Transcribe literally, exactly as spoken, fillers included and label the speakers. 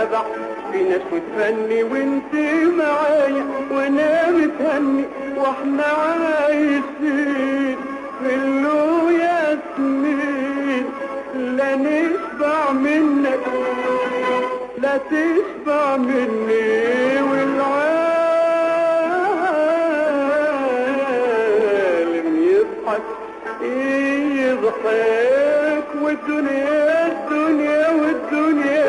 Speaker 1: تتابع في ناس وتفني وانت معايا وانا متهني واحنا عايشين في اللو ياسمين. لا نشبع منك لا تشبع مني والعالم يضحك يضحك والدنيا الدنيا والدنيا